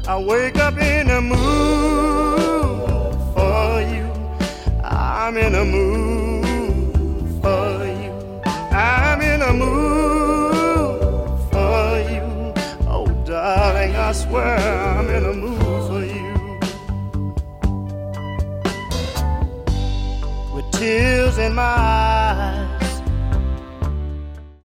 I wake up in a mood for you. I'm in a mood for you. I'm in a mood for you. Oh, darling, I swear I'm in a mood for you. With tears in my eyes,